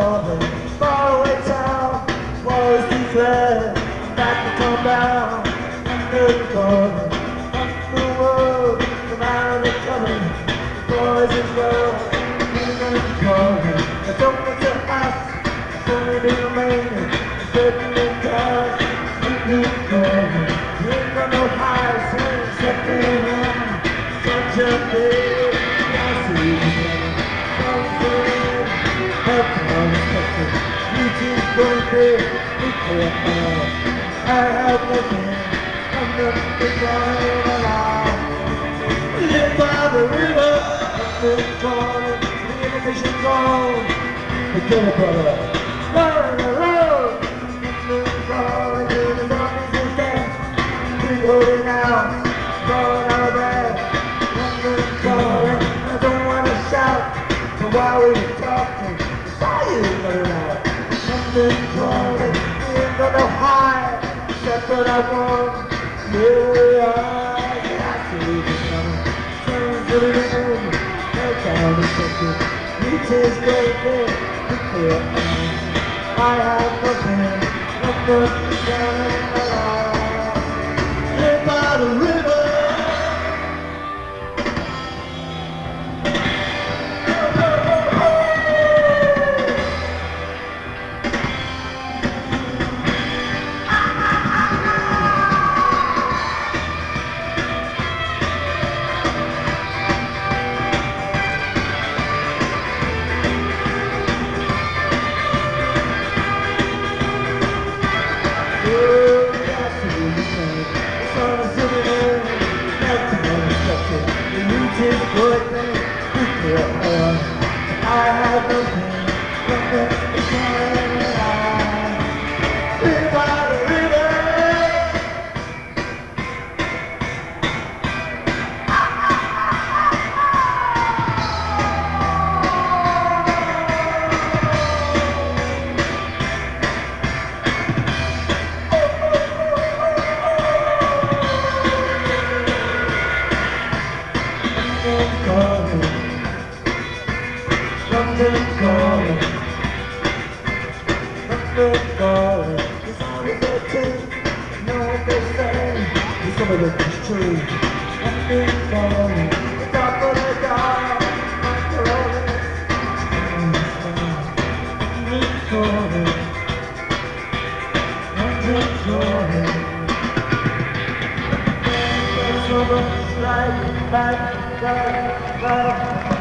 calling, faraway town, war is declared, back to come down, London calling, up the world, the mountain is coming, boys and girls, London calling, I don't want to ask, only the remaining, certain in time, London calling, you ain't got no high, swing, second hand, such a big, I see you coming, help unexpected, reaching going big, nuclear power. I have nothing, I'm nothing going around. Live by the river, nothing calling, the inhibition zone. Forget it, brother. Run alone, nothing calling, the zombies is dead. We holding out, going out of bed. Nothing calling, I don't want to shout, but while we were talking, saw you running out. Nothing calling, we ain't got no high, except that I want. Here we are, I see the sun. Sun's in the room, no time to check it. Reaches great big, we clear on. I have nothing, nothing going around. Live by the river. I have no pain, nothing is going around. Live by the river. London calling, London calling, it's always a thing, you know what they say, it's some of it is true. London calling, the top of the dial, London calling, London calling, there's so much light,